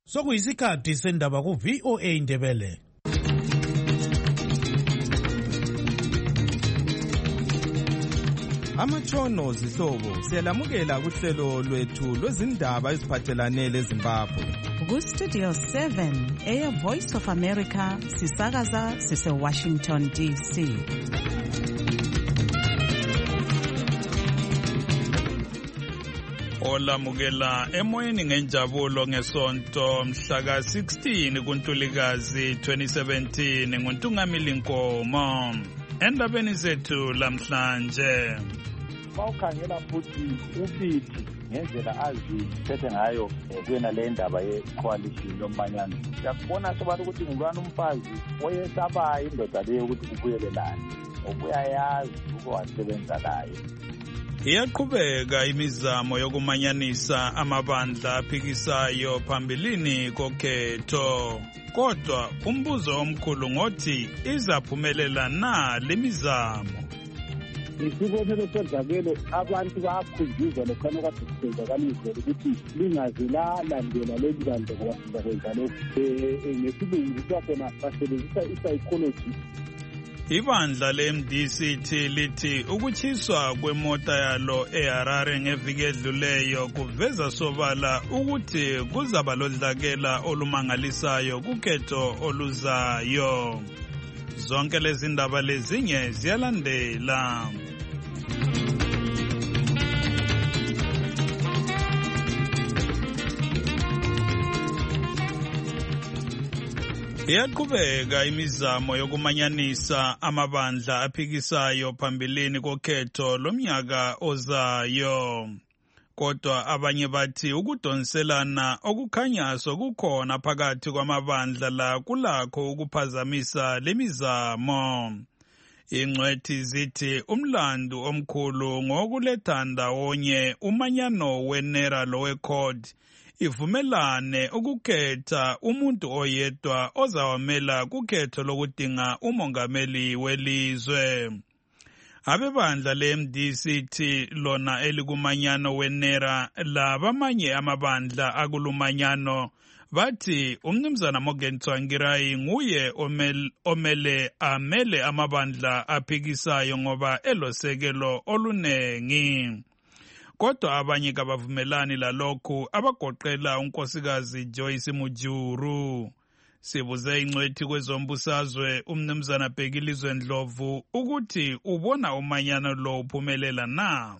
Sokuyisikhathi sendaba ku VOA Indebele. Amatshono zihlobo siyalamukela kuhlelo lwethu lwezindaba eziphathelane leZimbabwe. Ku Studio 7 Air Voice of America sisakaza sise Washington DC. Olamukela emoyeni ngenjabulo ngesonto mhla ka-16 kuNtulikazi 2017 nguNtungamili Nkomo. Endabeni zethu lamhlanje mawukhangela futhi ubithi ngendlela aziphethe ngayo kuyena le ndaba ye-coalition yomanyano yakubona sobala ukuthi ngubani umfazi oyesabayo indoda leyo ukuthi kubuyelelane okuyayazi ukuwasebenza naye. Iyaqhubeka imizamo yokumanyanisa amabandla aphikisayo phambilini kokhetho. Kodwa umbuzo omkhulu ngothi izaphumelela na lemizamo? Isibonelo sodlakelo abantu bayakhunjuzwa lokhana kade kusenzakalise ukuthi lingaze lalandela leli bantu ngoba sizakwenza lokhu. Ngesilungu kuthiwa khona basebenzisa i-psychology. Ibandla le-MDC lithi ukutshiswa kwemota yalo eHarare ngeviki edluleyo kuveza sobala ukuthi kuzaba lodlakela olumangalisayo kukhetho oluzayo. Zonke lezi ndaba lezinye ziyalandela. Iyaqhubeka imizamo yokumanyanisa amabandla aphikisayo phambilini kokhetho lomnyaka ozayo. Kodwa abanye bathi ukudonselana okukhanya sokukhona phakathi kwamabandla la kulakho ukuphazamisa lemizamo. Ingcwethi zithi umlandu omkhulu ngokuletha ndawonye umanyano wenera loweCORD ivumelane ukukhetha umuntu oyedwa ozawamela kukhetho lokudinga umongameli welizwe. Abebandla le-MDC lona elikumanyano wenera labamanye amabandla akulumanyano bathi umnumzana Morgan Tsvangirai nguye amele amabandla aphikisayo ngoba elosekelo olunengi. Kodwa abanye kabavumelani lalokhu abagoqela unkosikazi Joyce Mujuru. Sibuze ingcwethi kwezombusazwe umnumzana Bhekilizwe Ndlovu ukuthi ubona umanyano lo uphumelela na?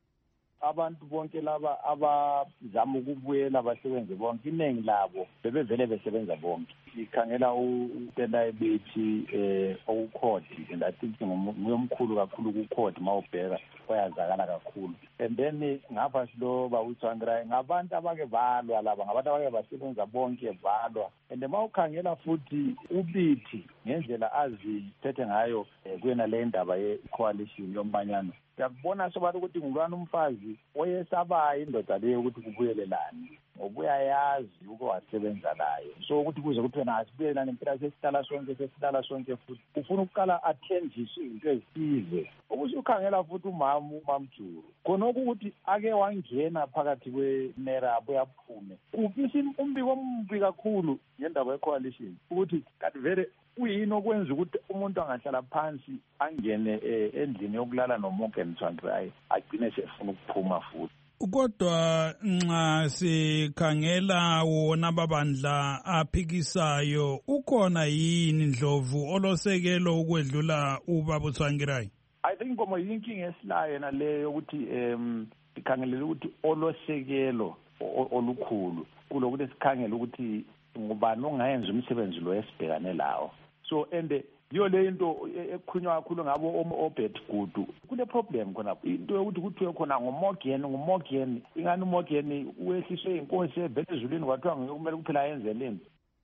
Abantu bonke laba abazama ukubuyela basebenze bonke iningi labo bebevele besebenza bonke. Ikhangela uTendai Biti okuCORD and I think ngumkhulu kakhulu kuCORD mawubheka bayazakala kakhulu. And then ngapha silo bawuTsvangirai ngabantu abake balwa laba ngabantu abake basebenza bonke balwa. And mawukhangela futhi ubithi ngendlela aziphethe ngayo kuyena le ndaba ye-coalition yomanyano yakubona sobala ukuthi ngubani umfazi oyesabayo indoda leyo ukuthi kubuyelelane ngobuyayazi ukuwasebenza naye. So ukuthi kuze kuthi na asibuyelane impela sesihlala sonke futhi ufuna ukuqala athenjiswe into ezithize ukuthi ukhangela futhi umamjuru khona ukuthi ake wangena phakathi kwenera yaphume ufisa umbiko ombi kakhulu ngendaba ye-coalition ukuthi kanti vele kuyini okwenza ukuthi umuntu angahlala phansi angene endlini yokulala noMorgan Tsvangirai agcine sefuna ukuphuma futhi. Kodwa nxa sikhangela wona babandla aphikisayo ukhona yini Ndlovu olosekelo ukwedlula ubaba Tsvangirai? I think ngoba yinkinga esilayo naleyo ukuthi sikhangelela ukuthi olosekelo olukhulu kulokuthi sikhangele ukuthi ngubani ongayenza umsebenzi lo esibhekane lawo. So and yo le into ekhunywa kakhulu ngabo oBet Gudu kule problem khona into yokuthi kuthiwe khona nguMorgan ingani uMorgan wehliswe inkosi evele ezulwini kwathiwa kumele kuphela yenzeleni.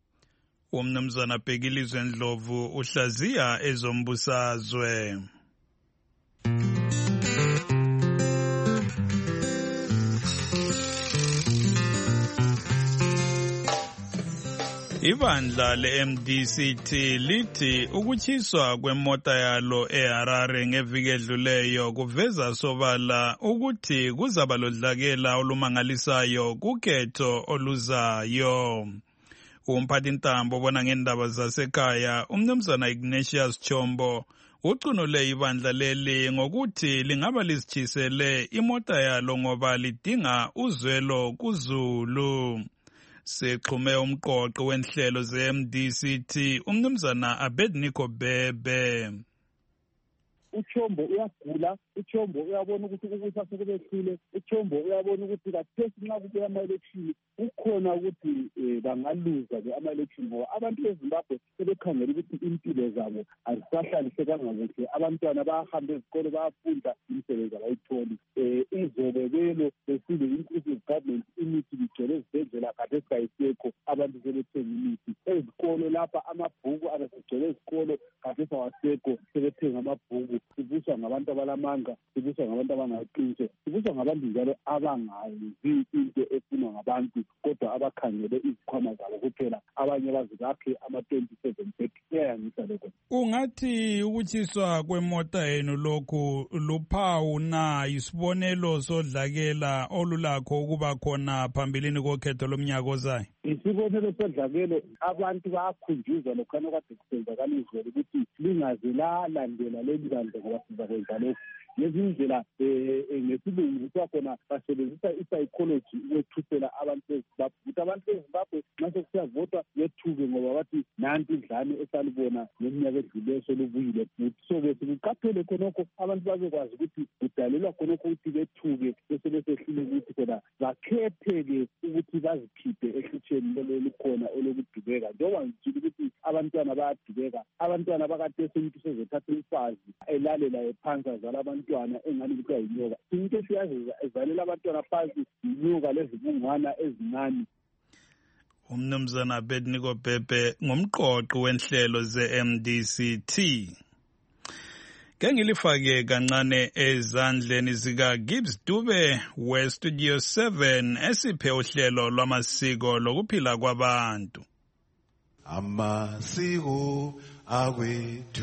Umnumzana Bhekilizwe Ndlovu uhlaziya ezombusazwe. Ibandla le-MDC lithi ukutshiswa kwemota yalo eHarare ngeviki edluleyo kuveza sobala ukuthi kuzaba lodlakela olumangalisayo kukhetho oluzayo. umphathi ntambo obona ngendaba zasekhaya umnumzana Ignatius Chombo ucunule ibandla leli ngokuthi lingaba lisitshisele imota yalo ngoba lidinga uzwelo kuZulu. Sexhume umqoqo wenhlelo ze-MDCT umnumzana Abednego Bebe. uChombo uyagula, uChombo uyabona ukuthi ukubusa sekubehlile, uChombo uyabona ukuthi kathesi nxa kubuya ama-election ukhona ukuthi bangaluza-ke ama-election ngoba abantu beZimbabwe sebekhangela ukuthi impilo zabo azisahlalisekanga kuhle. Abantwana bayahamba ezikolo bayafunda, imisebenzi abayitholi. Izobebelo besile inclusive government, imithi ligcwele ezibhedlela kathesi kayisekho, abantu sebethenga imithi. Ezikolo lapha amabhuku abesegcwele ezikolo kathesi awasekho, sebethenga amabhuku. Sibuswa ngabantu abalamanga, sibuswa ngabantu abangaqiniso, sibuswa ngabantu njalo abangazi into efunwa ngabantu kodwa abakhangele izikhwama zabo kuphela. Abanye bazi bakhe ama-27 iyayangisa lokho. Ungathi ukutshiswa kwemota yenu lokhu luphawu na isibonelo sodlakela olulakho ukuba khona phambilini kokhetho lomnyaka ozayo? Isibonelo sodlakelo, abantu bayakhunjuzwa lokhana kade kusenzakala izolo ukuthi lingaze lalandela leli bandla ngoba sizakwenza lokhu. Lezi ndlela ngesilungu kuthiwa khona basebenzisa i-psychology ukwethusela abantu beZimbabwe ukuthi abantu beZimbabwe nxa sekusiyavotwa bethuke ngoba bathi nanti idlame esalibona ngeminyaka edluleyo solubuyile futhi. So besikuqaphele khonokho abantu babekwazi ukuthi kudalelwa khonokho ukuthi bethuke bese besehlile ukuthi khona bakhethe-ke ukuthi bazikhiphe ehlutsheni lelo elikhona olokudubeka. Njengoba ngitshile ukuthi abantwana bayadubeka, abantwana bakatesi umuntu sezothatha umfazi elalela ephansi azala abantwana engani kuthiwa yinyoka. Into esiyazi ezalela abantwana phansi yinyoka lezibungwana ezincane. Umnumzana Abednego Bebe ngumqoqo wenhlelo ze-MDCT. Ngengilifake kancane ezandleni zika Gibbs Dube we-Studio 7 esiphe uhlelo lwamasiko lokuphila kwabantu. Amasiko awethu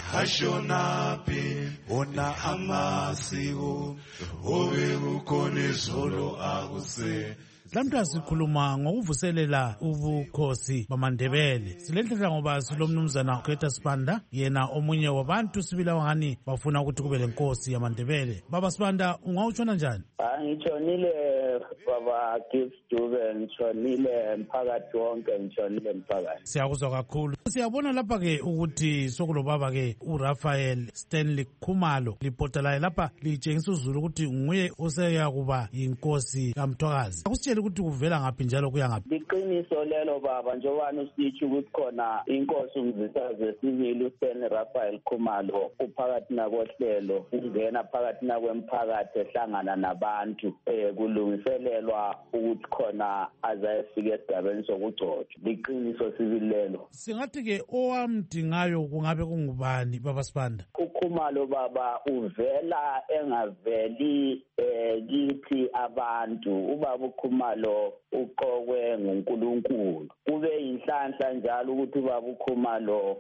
ashonaphi ona amasiko obekukhona izolo akuse. Lamhla sikhuluma ngokuvuselela ubukhosi bamaNdebele. Silenhlanhla ngoba silomnumzana uKhetha Sibanda, yena omunye wabantu sibila wangani bafuna ukuthi kube lenkosi yamaNdebele. Baba Sibanda, ungawutshona njani? Ngitshonile baba Gibbs Dube, ngitshonile mphakathi wonke, ngitshonile mphakathi. Siyakuzwa kakhulu. Siyabona lapha ke ukuthi sokulobaba ke uRafael Stanley Khumalo lipotalayo lapha litshengisa uZulu ukuthi nguye oseyakuba yinkosi kaMthwakazi. Akusitshela ukuthi kuvela ngaphi njalo kuya ngaphi? Liqiniso lelo baba, njengobani usitsho ukuthi khona inkosi umzikazi wesibili uStan Rafael Khumalo uphakathi nakohlelo ungena phakathi nakwemphakathi ehlangana nabantu kulungiselelwa ukuthi khona azayefika esigabeni sokugcotshwa. Liqiniso sibili lelo. Singathi ke owamdingayo kungabe kungubani baba Sibanda? uKhumalo baba uvela engaveli kithi abantu. Ubaba uKhumalo uqokwe nguNkulunkulu. Kube inhlanhla njalo ukuthi ubaba uKhumalo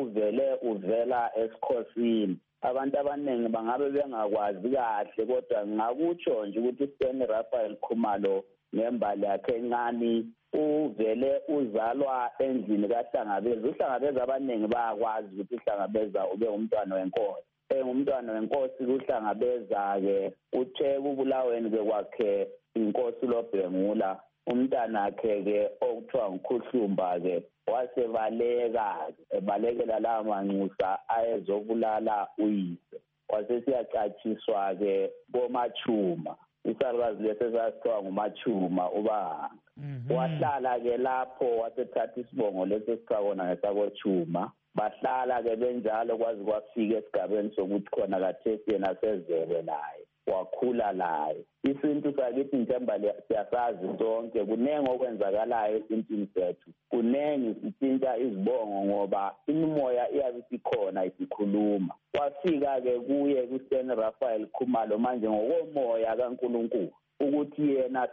uvela esikhosini. Abantu abaningi bangabe bengakwazi kahle kodwa ngakutsho nje ukuthi uStan Rafael Khumalo ngembali yakhe encane uvele uzalwa endlini kaHlangabeza. uHlangabeza abaningi bayakwazi ukuthi uHlangabeza ube umntwana wenkosi. Engumntwana wenkosi uHlangabeza-ke uthe kubulaweni-ke kwakhe inkosi uLobhengula umntana wakhe-ke okuthiwa nguKhuhlumba-ke wasebaleka-ke ebalekela lawo manxusa ayezobulala uyise. Wasesiyacatshiswa-ke koMachuma, isalukazi lesesasithiwa nguMachuma ubahanga. Wahlala-ke lapho wasethatha isibongo lesesithakona ngesakoChuma. Bahlala-ke benjalo kwaze kwafika esigabeni sokuthi khona kathesi yena sezele naye wakhula laye. Isintu sakithi njembali siyasazi sonke, kunengi okwenzakalayo esintwini sethu, kunengi sitshintsha izibongo ngoba imimoya iyabe isikhona isikhuluma. Kwafika-ke kuye kuStan Rafael Khumalo manje ngokomoya kaNkulunkulu ukuthi yena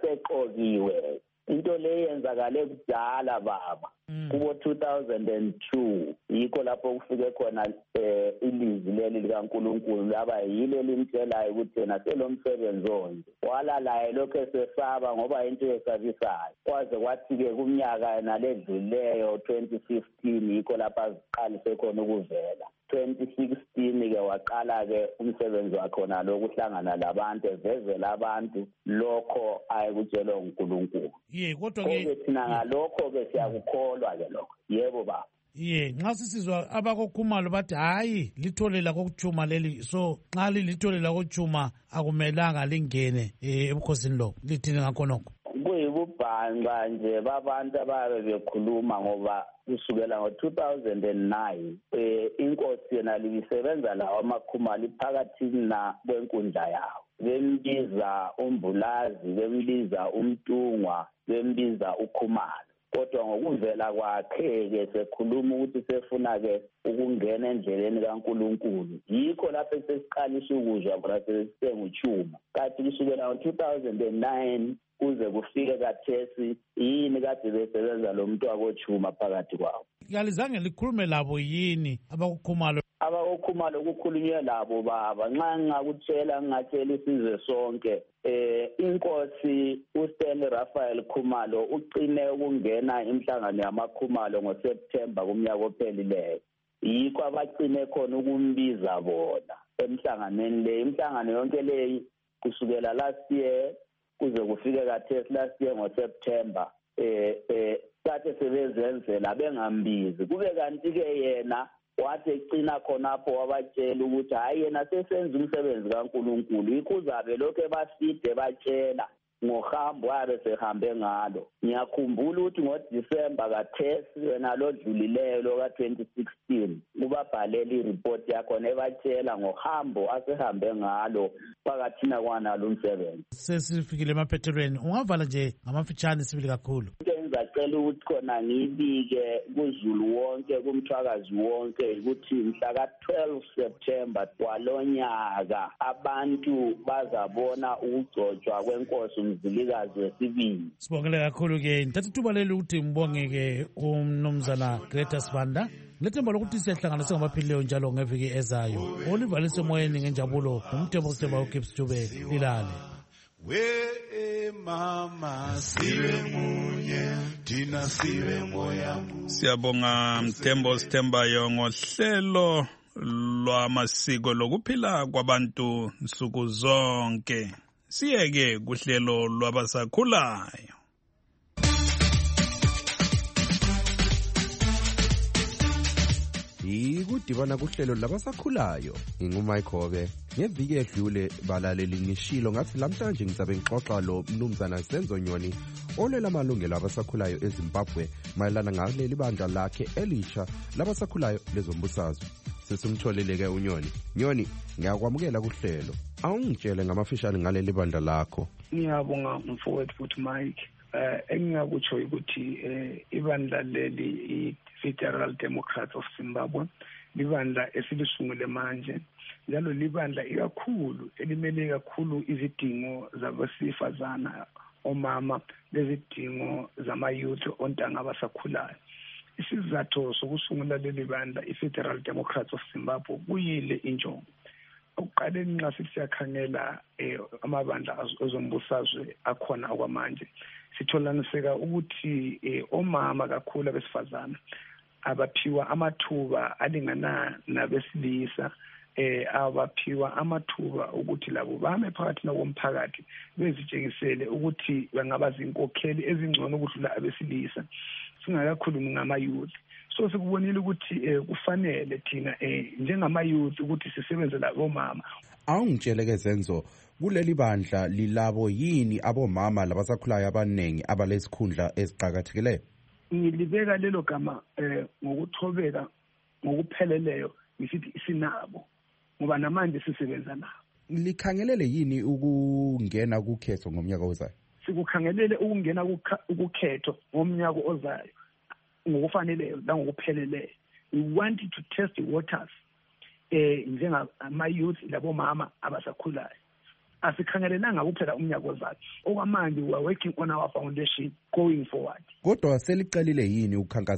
seqokiwe. Into le yenzakale kudala baba kubo 2002 yikho lapho kufike khona ilizwi leli likaNkulunkulu laba yilo limtshelayo ukuthi yena selomsebenzi onje walalaye lokho esesaba ngoba into esabisayo kwaze kwathi-ke kumnyaka naledluleyo 2015 yikho lapho aziqalise khona ukuvela 2016-ke waqala-ke umsebenzi wakhona lokuhlangana labantu evezela abantu lokho ayekutshelwe uNkulunkulu. Kodwa-ke thina ngalokho-ke siyakukholwa-ke lokho. Yebo baba. Nxa sisizwa abakoKhumalo bathi hayi lithole lakokuchuma leli, so nxa lilithole lakokuchuma akumelanga lingene ebukhosini lobo, lithini ngakhonokho? Kuyibubhanqa nje babantu ababe bekhuluma ngoba kusukela ngo-2009 inkosi yena lisebenza lawo amaKhumalo phakathini na kwenkundla yawo. Bembiza uMbulazi, bembiza uMtungwa, bembiza uKhumalo. Kodwa ngokuvela kwakhe-ke sekhuluma ukuthi sefuna-ke ukungena endleleni kaNkulunkulu. Yikho lapho sesiqalisa ukuzwa bona sesenguchuma. Kathi kusukela ngo-2009 kuze kufike kathesi yini kade besebenza lo muntu wakochuma phakathi kwawo. Kalizange likhulume labo yini abakoKhumalo? AbakoKhumalo kukhulunywe labo baba. Nxa ngingakutshela ngingatshela isizwe sonke inkosi uStanley Raphael Khumalo uqine ukungena imihlangano yamaKhumalo ngoSeptember kumnyaka ophelileyo. Yikho abaqine khona ukumbiza bona emhlanganweni le. Imihlangano yonke leyi kusukela last year kuze kufike kathesi last year ngoSeptember kade sebezenzela bengambizi. Kube kanti-ke yena wathi ecina khonapho wabatshela ukuthi hayi yena sesenza umsebenzi kaNkulunkulu. Yikho uzabe lokhu ebaside batshela ngohambo wabe sehambe ngalo. Ngiyakhumbula ukuthi ngoDisemba kathesi wena lodlulileyo loka-2016 ubabhalela ireport yakho nebatshela ngohambo asehambe ngalo phakathina kwanalo umsebenzi. Sesifikile emaphethelweni, ungavala nje ngamafitshane sibili kakhulu. Ngizacela ukuthi khona ngibike kuZulu wonke kumthwakazi wonke ukuthi mhla ka-12 September walonyaka abantu bazabona ukugcotshwa kwenkosi uMzilikazi wesibili. Sibongele kakhulu-ke nithatha ithuba leli ukuthi ngibonge-ke umnumzana Greta Sibanda. Ngilethemba lokuthi siyahlangana singamaphilileyo njalo ngeviki ezayo. Olivalise emoyeni ngenjabulo umthembo Sithemba uGibbs Dube lilale. We mama sibe munye thina sibe moya. Siyabonga Mthembo Sithembayo ngohlelo lwamasiko lokuphila kwabantu nsuku zonke. Siyeke kuhlelo lwabasakhulayo. Ikudibana kuhlelo labasakhulayo nginguMayikhove. Ngeviki edlule balaleli ngishilo ngathi lamhlanje ngizabe ngixoxa lo mnumzana Senzo Nyoni olela amalungelo abasakhulayo eZimbabwe mayelana ngaleli bandla lakhe elisha labasakhulayo lezombusazwe. Sesimtholile-ke uNyoni. Nyoni, ngiyakwamukela kuhlelo. Awungitshele ngamafishane ngaleli bandla lakho. Ngiyabonga mfowethu futhi Mike. Engingakutsho ukuthi ibandla leli i-Federal Democrats of Zimbabwe libandla esilisungule manje njalo libandla ikakhulu elimele kakhulu izidingo zabesifazana omama lezidingo zamayouth ontanga abasakhulayo. Isizathu sokusungula leli bandla i-Federal Democrats of Zimbabwe kuyile injongo. Ukuqaleni nxa siyakhangela amabandla ezombusazwe akhona okwamanje sitholaniseka ukuthi omama kakhulu abesifazana abaphiwa amathuba alingana nabesilisa abaphiwa amathuba ukuthi labo bame phakathi komphakathi bezitshengisele ukuthi bangaba zinkokheli ezingcono ukudlula abesilisa singakakhulumi ngama-youth. So sikubonile ukuthi kufanele thina njengama-youth ukuthi sisebenze labo mama. Awungitshele-ke Zenzo, kuleli bandla lilabo yini abomama labasakhulayo abaningi abalesikhundla eziqakathekileyo? Ngilibeka lelo gama ngokuthobeka ngokupheleleyo ngisithi sinabo ngoba namanje sisebenza nabo. Likhangelele yini ukungena kukhetho ngomnyaka ozayo? Sikukhangelele ukungena ukukhetho ngomnyaka ozayo ngokufaneleyo langokupheleleyo. We want to test the waters njengama-youth labomama abasakhulayo. Asikhangelelanga kuphela umnyaka ozayo. Okwamanje we are working on our foundation going forward. Kodwa selicalile yini ukukhankasela?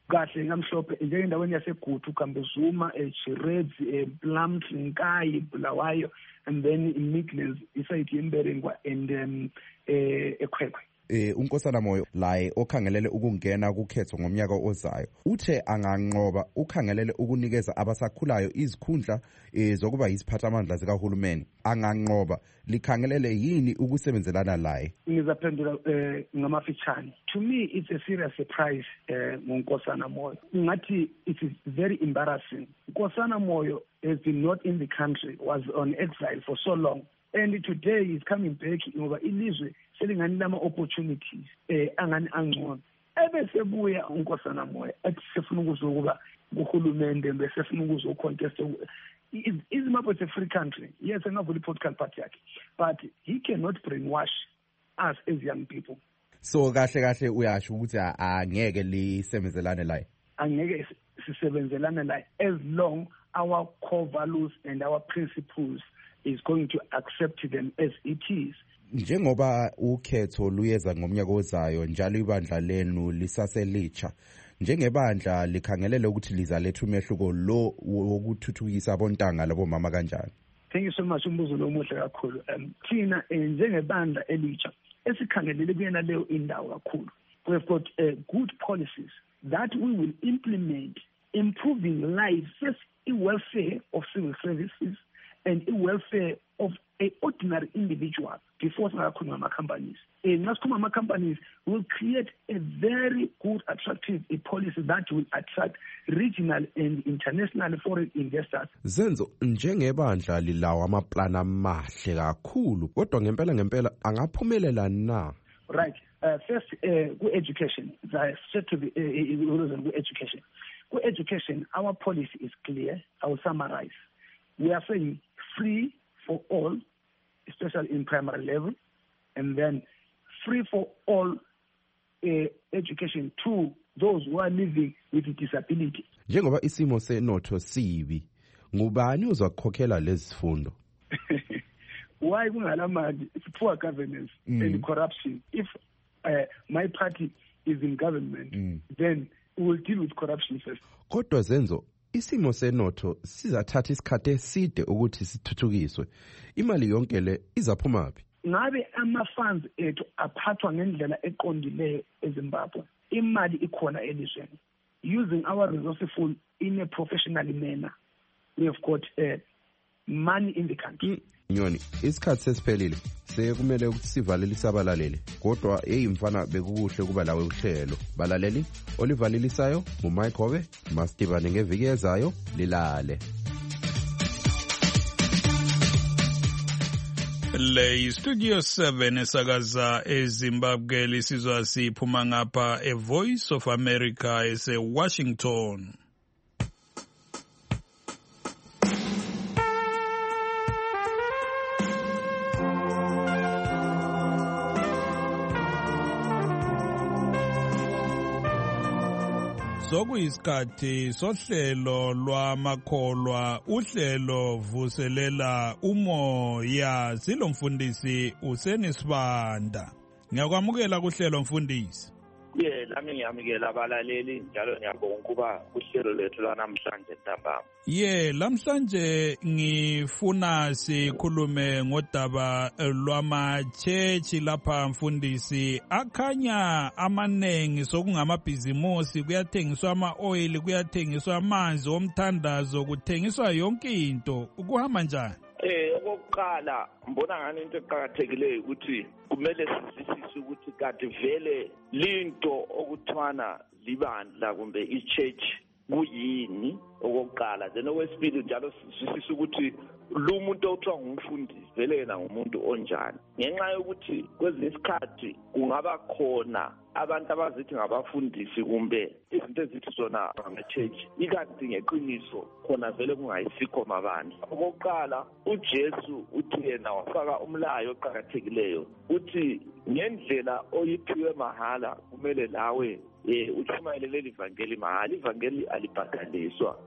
kahle ngamhlophe njengendaweni yaseGutu Kambezuma eChiredzi Plumtree Nkayi Bulawayo and then in Midlands iside yeMberengwa and eKhwekhwe. uNkosana Moyo laye okhangelele ukungena kukhetho ngomnyaka ozayo uthe anganqoba ukhangelele ukunikeza abasakhulayo izikhundla zokuba yisiphathamandla zikahulumeni anganqoba likhangelele yini ukusebenzelana laye. Ngizaphendula ngamafitshane. To me it's a serious surprise ngoNkosana Moyo. Ngathi it is very embarrassing. Nkosana Moyo has been not in the country, was on exile for so long, and today he's coming back ngoba ilizwe selingani lama opportunities angani angcono ebesebuya uNkosana Moyo athi sefuna ukuzokuba kuhulumende besefuna ukuzocontest iZimbabwe is a free country. Yes, angavula political party yakhe, but he cannot brainwash us as young people. So kahle uyasho ukuthi angeke lisebenzelane laye. Angeke sisebenzelane laye as long our core values and our principles is going to accept them as it is. Njengoba ukhetho luyeza ngomnyaka ozayo njalo ibandla lenu lisaselicha njengebandla likhangelele ukuthi lizaletha umehluko lo wokuthuthukisa abontanga labo mama kanjani. Thank you so much umbuzo lo muhle kakhulu. Thina njengebandla elicha esikhangelele kuyena leyo indawo kakhulu. We have got good policies that we will implement, improving lives, first welfare of civil services and welfare of an ordinary individual before some companies. And some companies will create a very good, attractive policy that will attract regional and international foreign investors. Zenzo njengebandla lilawa amaplana amahle kakhulu kodwa ngempela angaphumelela na? Right. First, education. Straight to the education. Education, our policy is clear. I will summarize. We are saying free for all, especially in primary level, and then free for all education to those who are living with a disability. Njengoba isimo senotho sibi, ngubani uzakukhokhela lezi zifundo? Why kungalamali? It's poor governance and corruption. If my party is in government, then we will deal with corruption first. Kodwa Zenzo, isimo senotho sizathatha isikhathi eside ukuthi sithuthukiswe. Imali yonke le izaphumaphi? Ngabe ama-funds ethu aphathwa ngendlela eqondileyo eZimbabwe. Imali ikhona elizweni. Using our resources in a professional manner. We have got money in the country. Nyoni, isikhathi sesiphelile. Sekumele ukuthi sivalele isabalaleli. Kodwa mfana bekukuhle kuba lawe uhlelo. Balaleli, olivalelisayo uMike Hobe, masitibane ngeviki ezayo lilale. Le Studio 7 esakaza eZimbabwe lisizwa siphuma ngapha eVoice of America eseWashington. Sokuyisikhathi sohlelo lwamakholwa uhlelo vuselela umoya silomfundisi uSenisibanda. Ngiyakwamukela kuhlelo mfundisi. Nami ngiyamukela abalaleli njalo ngiyabonga ukuba uhlelo lethu lwanamhlanje ntambama. Lamhlanje ngifuna sikhulume ngodaba lwamachechi lapha mfundisi. Akhanya amanengi sokungamabhizimusi, kuyathengiswa ama-oil, kuyathengiswa amanzi omthandazo, kuthengiswa yonke into. Kuhamba njani? Okokuqala mbona ngani into eqhakathekileyo ukuthi kumele sisizise ukuthi kanti vele linto okuthwana libandla kumbe ichurch kuyini okokuqala. Then okwesibili njalo sisizise ukuthi lo muntu othiwa ngumfundisi vele yena ngumuntu onjani. Ngenxa yokuthi kwezinye isikhathi kungaba khona abantu abazithi ngabafundisi kumbe izinto ezithi zona ngama-church ikanti ngeqiniso khona vele kungayisikho mabandla. Okokuqala uJesu uthi yena wafaka umlayo oqhakathekileyo uthi ngendlela oyiphiwe mahala kumele lawe utshumayele leli vangeli mahhala. Ivangeli alibhadaliswa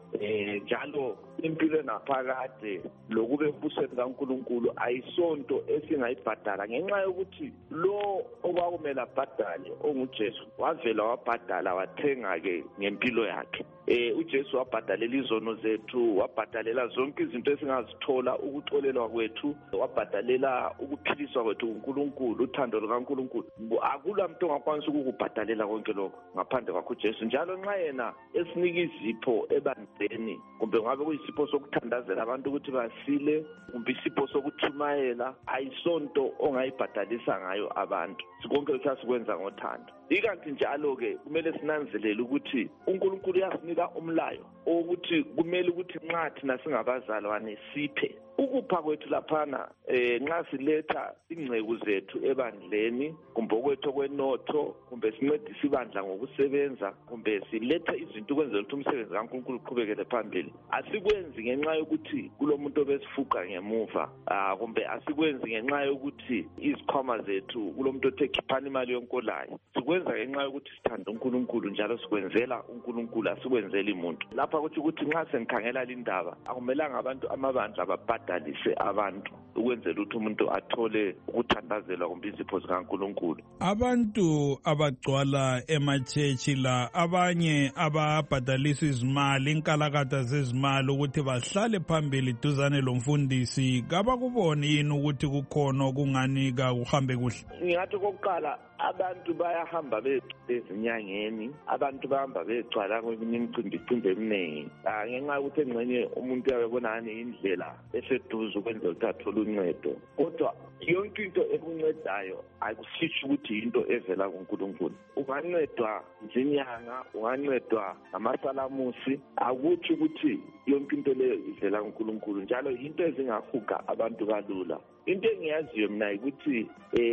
njalo impilo naphakade lokube ebusweni kaNkulunkulu ayisonto esingayibhadala ngenxa yokuthi lo obakumele abhadale onguJesu wavela wabhadala wathenga-ke ngempilo yakhe. uJesu wabhadalela izono zethu, wabhadalela zonke izinto esingazithola, ukuxolelwa kwethu, wabhadalela ukuphiliswa kwethu kuNkulunkulu, uthando lukaNkulunkulu. Akula muntu ongakwanisa ukukubhadalela konke lokho ngaphandle kwakho uJesu. Njalo nxa yena esinika izipho ebandleni, kumbe ngabe kuyisipho sokuthandazela abantu ukuthi basile, kumbe isipho sokuthumayela, ayisonto ongayibhadalisa ngayo abantu. Sikonke lokho sikwenza ngothando. Ikanti njalo-ke kumele sinanzelele ukuthi uNkulunkulu uyasinika umlayo ukuthi kumele ukuthi nxa thina singabazalwane siphe. Ukupha kwethu laphana nxa siletha ingceku zethu ebandleni, kumbe okwethu kwenotho, kumbe sincedise ibandla ngokusebenza, kumbe siletha izinto ukwenzela ukuthi umsebenzi kaNkulunkulu uqhubekele phambili, asikwenzi ngenxa yokuthi kulomuntu obesifuqa ngemuva, kumbe asikwenzi ngenxa yokuthi izikhwama zethu kulomuntu othe khiphani imali yonkolayo. Sikwenza ngenxa yokuthi sithanda uNkulunkulu njalo sikwenzela uNkulunkulu, asikwenzeli umuntu. Lapha ukuthi nxa sengikhangela lindaba akumelanga abantu amabandla babhadalise abantu ukwenzela ukuthi umuntu athole ukuthandazelwa kumbe izipho zikaNkulunkulu. Abantu abagcwala emachechi la, abanye ababhadalisa izimali, inkalakatha zezimali ukuthi bahlale phambili duzane lomfundisi, kabakuboni yini ukuthi kukhona okunganika kuhambe kuhle? Ngingathi kokuqala abantu bayahamba bezinyangeni, abantu bahamba begcwala kweminye imicimbi eminingi ngenxa yokuthi engxenye umuntu uyabonani indlela eseduze ukwenzela ukuthi athole uncedo. Kodwa yonke into ekuncedayo akusitsho ukuthi into evela kuNkulunkulu. Ungancedwa njinyanga, ungancedwa ngamasalamusi, akutsho ukuthi yonke into leyo ivela kuNkulunkulu, njalo into ezingahuga abantu kalula. Into engiyaziyo mina ukuthi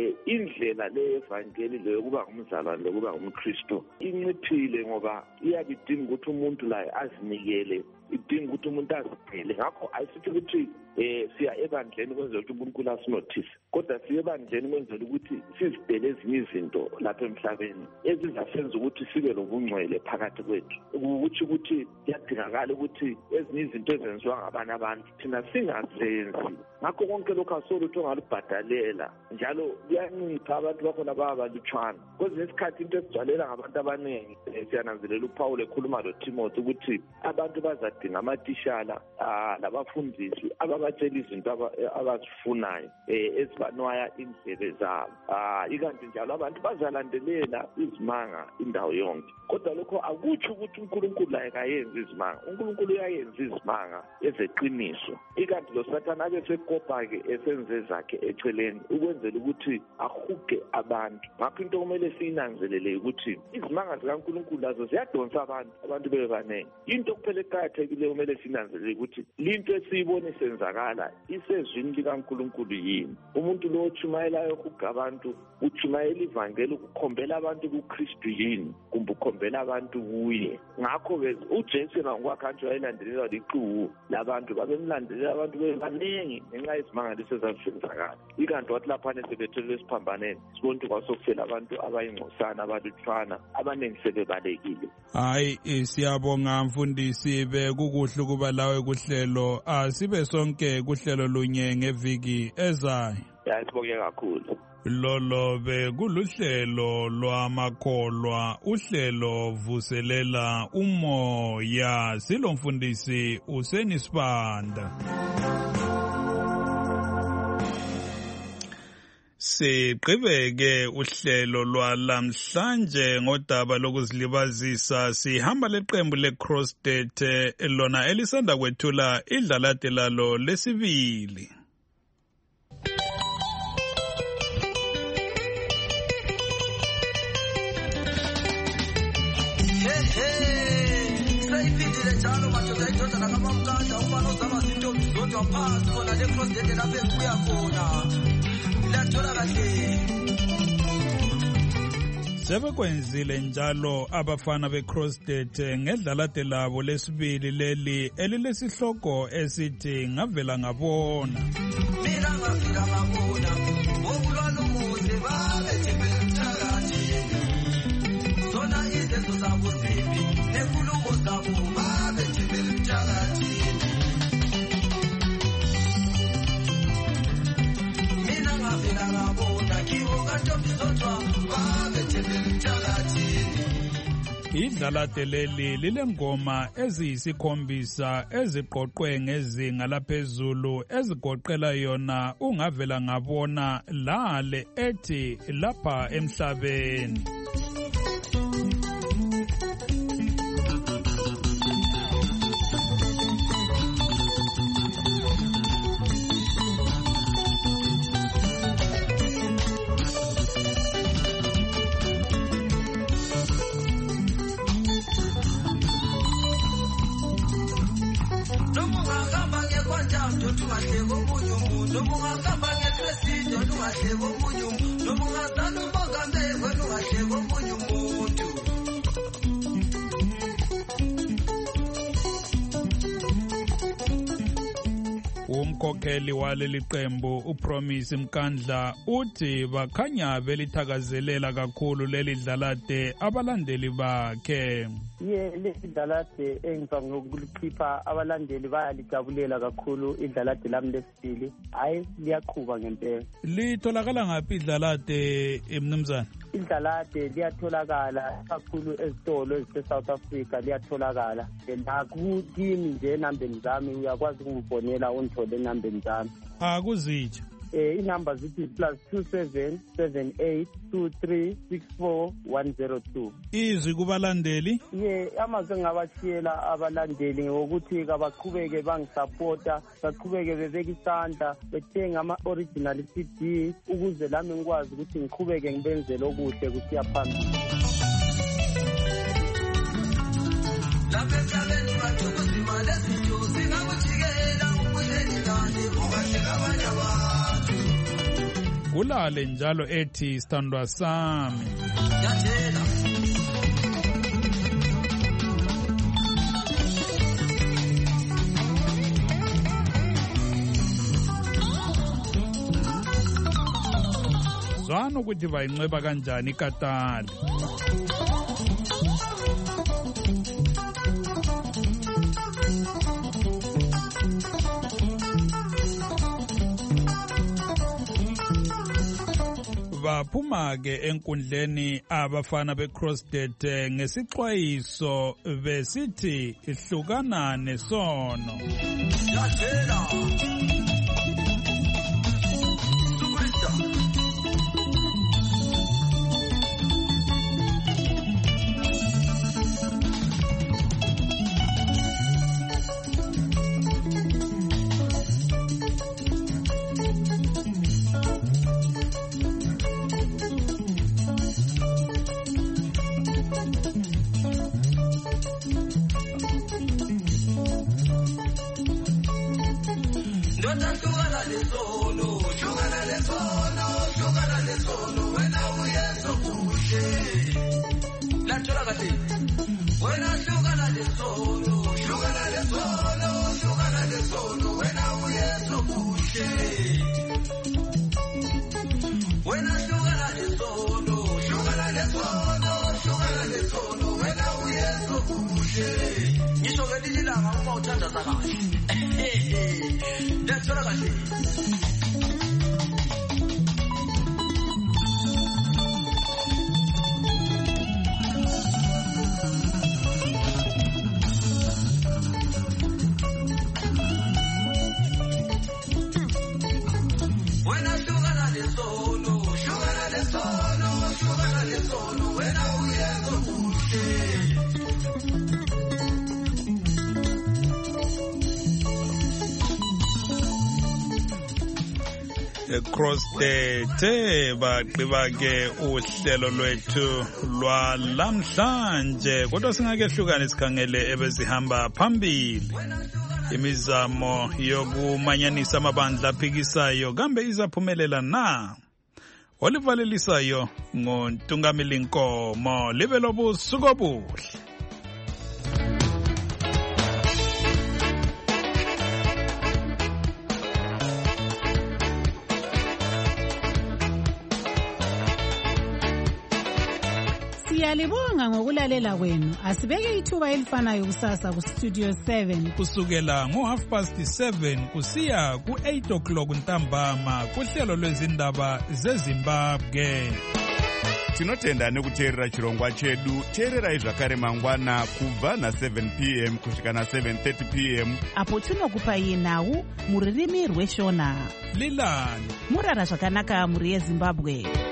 indlela le evangeli le yokuba ngumzalwane lokuba ngumKristu inciphile, ngoba iyabidinga ukuthi umuntu laye azinikele, idinga ukuthi umuntu aziphele. Ngakho ayisithi ukuthi siya ebandleni kwenzela ukuthi uNkulunkulu asinothise, kodwa siya ebandleni kwenzela ukuthi sizibhele ezinye izinto lapha emhlabeni ezizasenza ukuthi sibe lobungcwele phakathi kwethu. Ukuthi kuyadingakala ukuthi ezinye izinto ezenziwa ngabanye abantu thina singazenzi. Ngakho konke lokho asolutho ongalubhadalela, njalo kuyancipha abantu bakhona babalutshwana. Kwezinye isikhathi into esigcwalela ngabantu abaningi, siyananzelela uPaul ekhuluma loTimothy ukuthi abantu bazadinga amatishala labafundisi ababatshela izinto abazifunayo ezibanwaya indlebe zabo. Ikanti njalo abantu bazalandelela izimanga indawo yonke, kodwa lokho akutsho ukuthi uNkulunkulu laye kayenzi izimanga. uNkulunkulu uyayenza izimanga ezeqiniso, ikanti lo Sathane abesekopa-ke esenze zakhe eceleni ukwenzela ukuthi ahuge abantu. Ngakho into kumele siyinanzelele ukuthi izimanga zikaNkulunkulu lazo ziyadonsa abantu bebe banengi. Into kuphela eqakathekileyo kumele sinanzelele ukuthi linto esiyibone senzakala isezwini likaNkulunkulu yini. Umuntu lo otshumayelayo uhuga abantu, utshumayela ivangeli ukukhombela abantu kuKristu yini, kumbe ukhombela abantu kuye. Ngakho-ke uJesu ngokwakhe wayelandelelwa liqhubu labantu, babemlandelela abantu bebaningi ngenxa yezimangaliso ezazisenzakala. Ikanti wathi laphana sebethelwe esiphambaneni sibona ukuthi kwasokufela abantu abayingcosana, abalutshwana, abaningi sebebalekile. Hayi, siyabonga mfundisi, bekukuhle ukuba lawe kuhlelo. Sibe sonke kuhlelo lunye ngeviki ezayo. Sibonge kakhulu. Lolo bekuluhlelo lwamakholwa, uhlelo vuselela umoya. Silomfundisi uSenisibanda. Siqhubeke uhlelo lwalamhlanje ngodaba lokuzilibazisa. Sihamba leqembu leCrossdet lona elisanda kwethula idlalade lalo lesibili. Sayifindile njalo madoda idodana kamamkanda umfana ozama zintombi zodwa phansi khona leCrossdet lapho ebuya khona. Sebekwenzile njalo abafana beCrossdet ngedlalade labo lesibili leli elilesihloko esithi ngavela ngabona. Mina ngavela ngabona okulwa lomuze babethe bemthakathi. Sona ize zabo zimbi nenkulumo zabo babethembele emthakathini. Mina ngavela ngabona kiwo kantombi zodwa babethembele emthakathini. Idlalade leli lilengoma eziyisikhombisa eziqoqwe ngezinga laphezulu ezigoqela yona ungavela ngabona lale ethi lapha emhlabeni. Umkhokheli waleli qembu uPromise Mkandla uthi bakhanya belithakazelela kakhulu leli dlalade abalandeli bakhe. Leli dlalade engicabanga ukulikhipha abalandeli bayalijabulela kakhulu idlalade lami lesibili. Hayi liyaqhuba ngempela. Litholakala ngaphi idlalade mnumzana? Idlalade liyatholakala kakhulu ezitolo ezise-South Africa liyatholakala. La kimi nje enambeni zami uyakwazi ukungibonela undithole enambeni zami. Akuzitsha. Inamba zithi +27 78 23 64 102. Izwi kubalandeli? Amazwi engabashiyela abalandeli ngokuthi kabaqhubeke bangisupporta, baqhubeke bebeka isandla, bethenga ama-original CD ukuze lami ngikwazi ukuthi ngiqhubeke ngibenzele okuhle kusiya phambili. Lapha emhlabeni bathukuzima lezinto zingakujikela ukuleli lani ungahleka abanye abantu. Kulale njalo ethi sithandwa sami. Yathela. Zwana ukuthi bayinceba kanjani iKatali. Baphuma ke enkundleni abafana beCrossdet ngesixwayiso besithi ihlukana nesono. Yathela. Crossdet bagqiba ke uhlelo lwethu lwalamhlanje kodwa singake hlukane sikhangele ebezihamba phambili imizamo yokumanyanisa amabandla aphikisayo kambe izaphumelela na olivalelisayo ngontungameli Nkomo libe lobusuku obuhle. Siyalibonga ngokulalela kwenu. Asibeke ithuba elifanayo kusasa kuStudio 7 kusukela ngo7:30 kusiya ku8 o'clock ntambama kuhlelo lwezindaba zeZimbabwe. Tinotenda nekuteerera chirongwa chedu. Teererai zvakare mangwana kubva na7 p.m. kusvika na7:30 p.m. apo tinokupai nhau mururimi rweshona. Lilani murara zvakanaka muri yeZimbabwe.